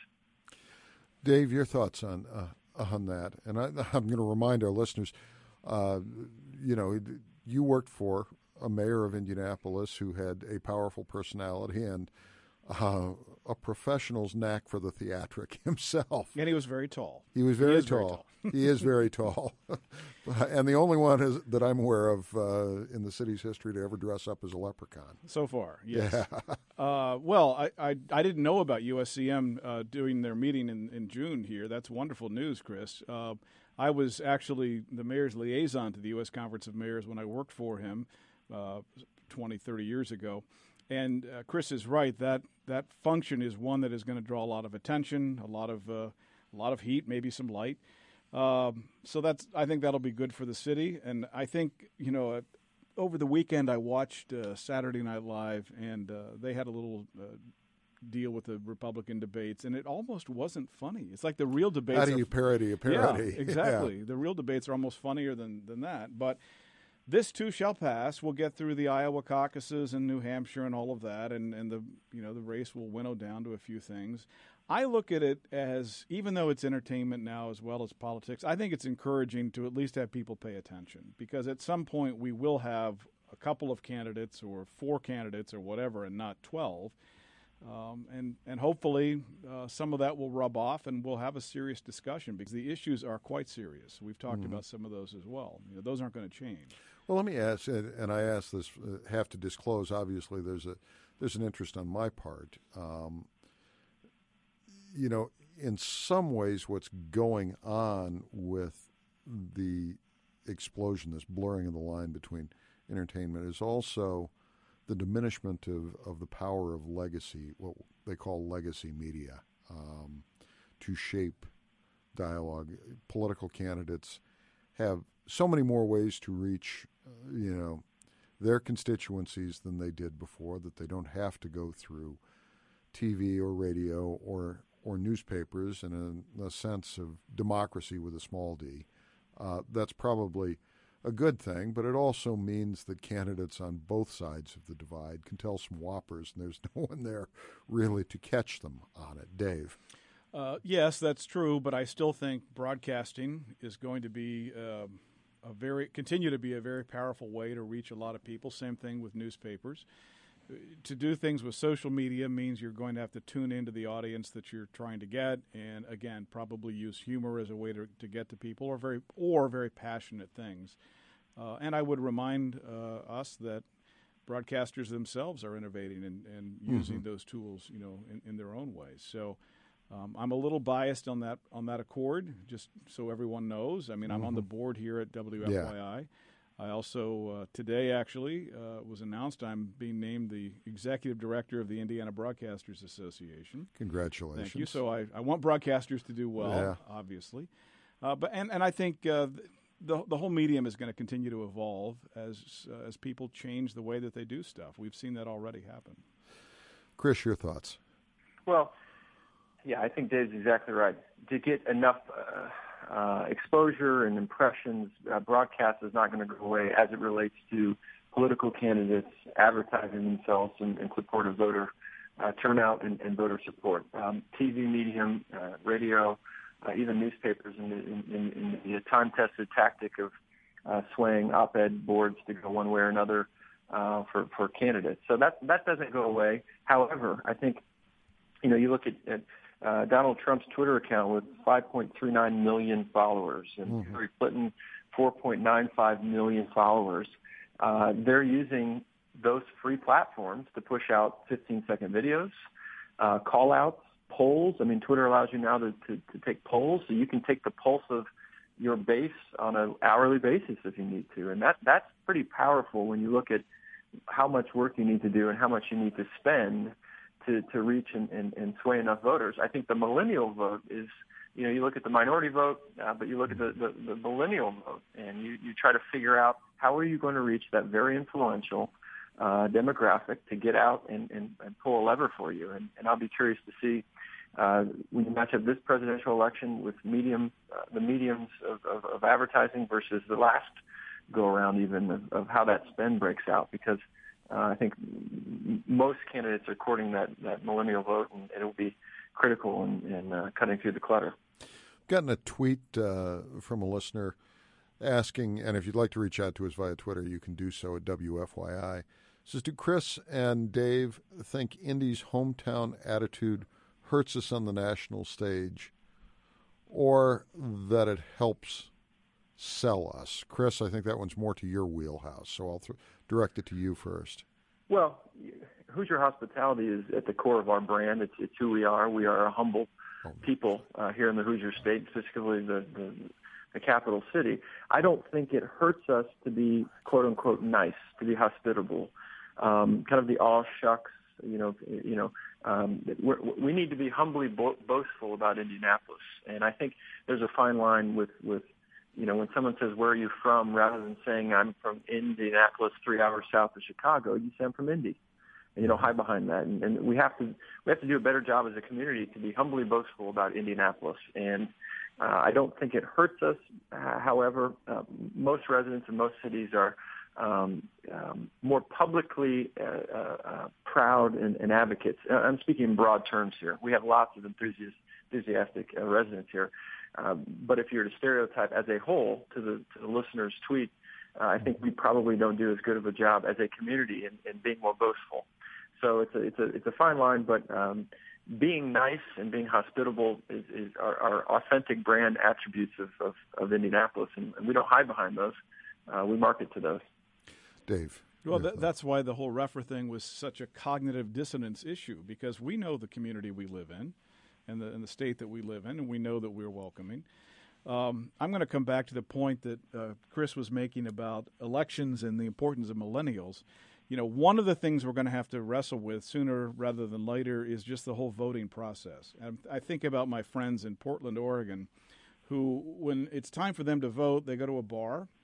Dave, your thoughts on uh, on that? And I, I'm going to remind our listeners, uh, you know, you worked for a mayor of Indianapolis who had a powerful personality and Uh, a professional's knack for the theatric himself. And he was very tall. He was very he tall. Very tall. He is very tall. And the only one is, that I'm aware of uh, in the city's history to ever dress up as a leprechaun. So far, yes. Yeah. uh, well, I, I I didn't know about U S C M uh, doing their meeting in, in June here. That's wonderful news, Chris. Uh, I was actually the mayor's liaison to the U S Conference of Mayors when I worked for him uh, twenty, thirty years ago. And uh, Chris is right, that that function is one that is going to draw a lot of attention, a lot of uh, a lot of heat, maybe some light. Um, so that's I think that'll be good for the city. And I think, you know, uh, over the weekend I watched uh, Saturday Night Live, and uh, they had a little uh, deal with the Republican debates, and it almost wasn't funny. It's like the real debates. How do are, you parody a parody? Yeah, exactly. Yeah. The real debates are almost funnier than, than that. But this too shall pass. We'll get through the Iowa caucuses and New Hampshire and all of that, and, and the you know the race will winnow down to a few things. I look at it as, even though it's entertainment now as well as politics, I think it's encouraging to at least have people pay attention, because at some point we will have a couple of candidates or four candidates or whatever, and not twelve. Um, and, and hopefully uh, some of that will rub off, and we'll have a serious discussion, because the issues are quite serious. We've talked mm-hmm. about some of those as well. You know, those aren't going to change. Well, let me ask, and I ask this, uh, have to disclose, obviously there's a there's an interest on my part. Um, you know, in some ways what's going on with the explosion, this blurring of the line between entertainment, is also the diminishment of, of the power of legacy, what they call legacy media, um, to shape dialogue. Political candidates have so many more ways to reach, uh, you know, their constituencies than they did before, that they don't have to go through T V or radio or or newspapers in a, a sense of democracy with a small d. Uh, that's probably a good thing, but it also means that candidates on both sides of the divide can tell some whoppers, and there's no one there really to catch them on it. Dave? Uh, yes, that's true, but I still think broadcasting is going to be uh, a very continue to be a very powerful way to reach a lot of people. Same thing with newspapers. To do things with social media means you're going to have to tune into the audience that you're trying to get, and again, probably use humor as a way to, to get to people, or very or very passionate things. Uh, and I would remind uh, us that broadcasters themselves are innovating and, and using mm-hmm. those tools, you know, in, in their own ways. So um, I'm a little biased on that on that accord, just so everyone knows. I mean, mm-hmm. I'm on the board here at W F Y I. Yeah. I also, uh, today actually, uh, was announced I'm being named the executive director of the Indiana Broadcasters Association. Congratulations. Thank you. So I, I want broadcasters to do well, yeah. obviously. Uh, but and, and I think uh, the the whole medium is going to continue to evolve as uh, as people change the way that they do stuff. We've seen that already happen. Chris, your thoughts? Well, yeah, I think Dave's exactly right. To get enough uh, uh, exposure and impressions, uh, broadcast is not going to go away as it relates to political candidates advertising themselves and, and supportive voter uh, turnout and, and voter support. Um, T V medium, uh, radio, uh, even newspapers, in the, in, in, in the time-tested tactic of uh, swaying op-ed boards to go one way or another uh, for, for candidates. So that that doesn't go away. However, I think, you know, you look at, at uh, Donald Trump's Twitter account with five point three nine million followers, and mm-hmm. Hillary Clinton, four point nine five million followers. Uh, they're using those free platforms to push out fifteen-second videos, uh, call-outs, polls. I mean, Twitter allows you now to, to, to take polls, so you can take the pulse of your base on an hourly basis if you need to. And that that's pretty powerful when you look at how much work you need to do and how much you need to spend to, to reach and, and, and sway enough voters. I think the millennial vote is, you know, you look at the minority vote, uh, but you look at the, the, the millennial vote, and you, you try to figure out how are you going to reach that very influential uh, demographic to get out and, and, and pull a lever for you. And, and I'll be curious to see uh, when you match up this presidential election with medium, uh, the mediums of, of, of advertising versus the last go-around even of, of how that spend breaks out, because Uh, I think m- most candidates are courting that, that millennial vote, and it will be critical in, in uh, cutting through the clutter. Gotten a tweet uh, from a listener asking, and if you'd like to reach out to us via Twitter, you can do so at W F Y I. It says, do Chris and Dave think Indy's hometown attitude hurts us on the national stage, or that it helps sell us? Chris, I think that one's more to your wheelhouse, so I'll th- direct it to you first. Well, Hoosier hospitality is at the core of our brand. It's, it's who we are. We are a humble oh, people uh, here in the Hoosier State, specifically the, the, the capital city. I don't think it hurts us to be, quote-unquote, nice, to be hospitable, um, kind of the aw shucks. You know, you know, um, we're, we need to be humbly bo- boastful about Indianapolis, and I think there's a fine line with, with you know, when someone says, where are you from, rather than saying I'm from Indianapolis, three hours south of Chicago, you say I'm from Indy. And you don't hide behind that. And, and we have to we have to do a better job as a community to be humbly boastful about Indianapolis. And uh, I don't think it hurts us. Uh, however, uh, most residents in most cities are um, um, more publicly uh, uh, proud and, and advocates. Uh, I'm speaking in broad terms here. We have lots of enthusiastic, enthusiastic uh, residents here. Uh, but if you were to stereotype as a whole to the, to the listener's tweet, uh, I think we probably don't do as good of a job as a community in, in being more boastful. So it's a it's a it's a fine line, but um, being nice and being hospitable is, is our, our authentic brand attributes of, of, of Indianapolis, and, and we don't hide behind those. Uh, we market to those. Dave. Well, th- that's why the whole REFRA thing was such a cognitive dissonance issue, because we know the community we live in. And the, and the state that we live in, and we know that we're welcoming. Um, I'm going to come back to the point that uh, Chris was making about elections and the importance of millennials. You know, one of the things we're going to have to wrestle with sooner rather than later is just the whole voting process. And I think about my friends in Portland, Oregon, who, when it's time for them to vote, they go to a bar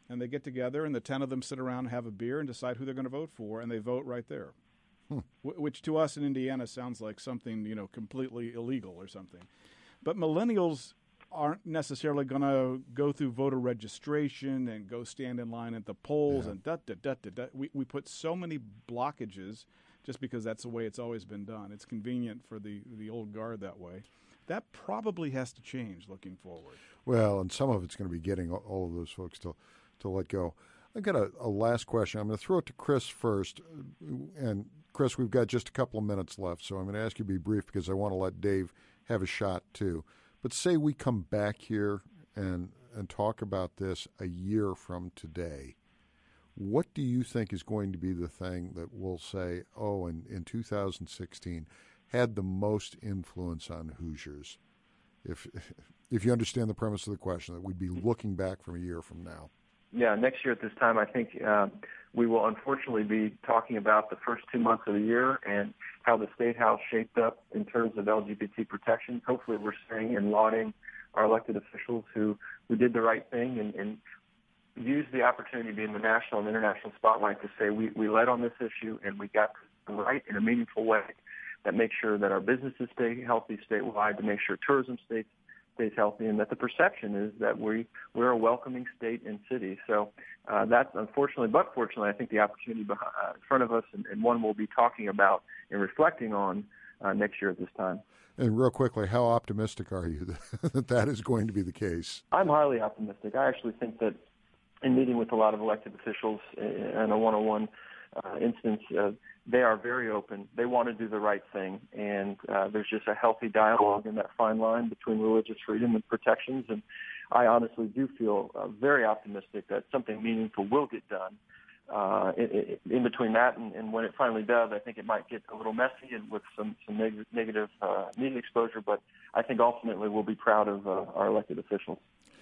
And they get together, and the ten of them sit around and have a beer and decide who they're going to vote for, and they vote right there. Hmm. W- which to us in Indiana sounds like something, you know, completely illegal or something. But millennials aren't necessarily going to go through voter registration and go stand in line at the polls yeah. and da da da da da. We we put so many blockages just because that's the way it's always been done. It's convenient for the the old guard that way. That probably has to change looking forward. Well, and some of it's going to be getting all of those folks to to let go. I got a, a last question. I'm going to throw it to Chris first, and Chris, we've got just a couple of minutes left, so I'm going to ask you to be brief because I want to let Dave have a shot too. But say we come back here and and talk about this a year from today. What do you think is going to be the thing that we'll say, oh, in, in two thousand sixteen, had the most influence on Hoosiers? If if you understand the premise of the question, that we'd be looking back from a year from now. Yeah, next year at this time, I think uh, we will unfortunately be talking about the first two months of the year and how the State House shaped up in terms of L G B T protection. Hopefully we're saying and lauding our elected officials who, who did the right thing and, and used the opportunity to be in the national and international spotlight to say we, we led on this issue and we got it right in a meaningful way that makes sure that our businesses stay healthy statewide, to make sure tourism stays stays healthy, and that the perception is that we, we're a welcoming state and city. So uh, that's unfortunately, but fortunately, I think the opportunity behind, uh, in front of us and, and one we'll be talking about and reflecting on uh, next year at this time. And real quickly, how optimistic are you that that is going to be the case? I'm highly optimistic. I actually think that in meeting with a lot of elected officials in a one-on-one uh, instance, uh, they are very open. They want to do the right thing, and uh, there's just a healthy dialogue in that fine line between religious freedom and protections. And I honestly do feel uh, very optimistic that something meaningful will get done. Uh, in, in between that and, and when it finally does, I think it might get a little messy and with some some neg- negative uh, media exposure. But I think ultimately we'll be proud of uh, our elected officials.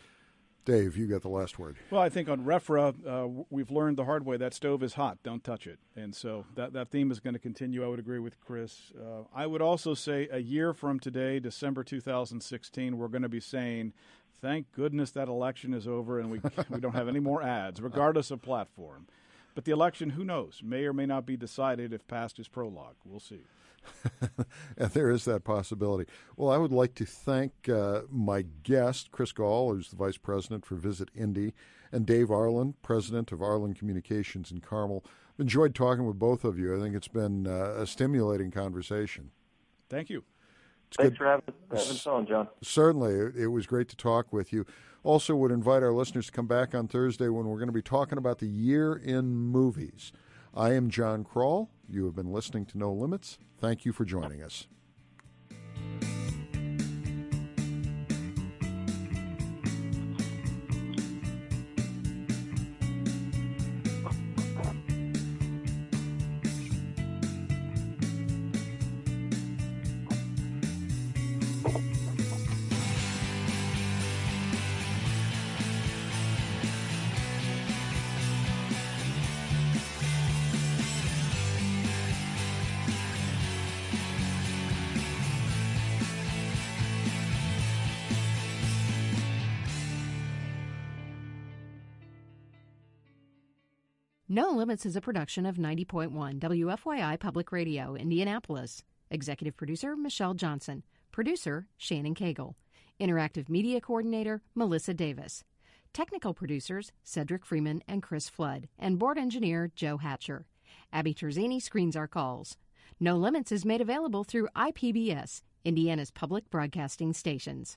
Dave, you got the last word. Well, I think on REFRA, uh, we've learned the hard way that stove is hot. Don't touch it. And so that, that theme is going to continue. I would agree with Chris. Uh, I would also say a year from today, December two thousand sixteen, we're going to be saying, thank goodness that election is over and we we don't have any more ads, regardless of platform. But the election, who knows, may or may not be decided if past is prologue. We'll see. And there is that possibility. Well, I would like to thank uh, my guest, Chris Gall, who's the Vice President for Visit Indy, and Dave Arlen, President of Arlen Communications in Carmel. I've enjoyed talking with both of you. I think it's been uh, a stimulating conversation. Thank you. It's Thanks good. for having, having us on, John. Certainly. It, it was great to talk with you. Also would invite our listeners to come back on Thursday when we're going to be talking about the year in movies. I am John Kroll. You have been listening to No Limits. Thank you for joining us. No Limits is a production of ninety point one W F Y I Public Radio, Indianapolis. Executive producer, Michelle Johnson. Producer, Shannon Cagle. Interactive Media Coordinator, Melissa Davis. Technical producers, Cedric Freeman and Chris Flood. And board engineer, Joe Hatcher. Abby Terzini screens our calls. No Limits is made available through I P B S, Indiana's public broadcasting stations.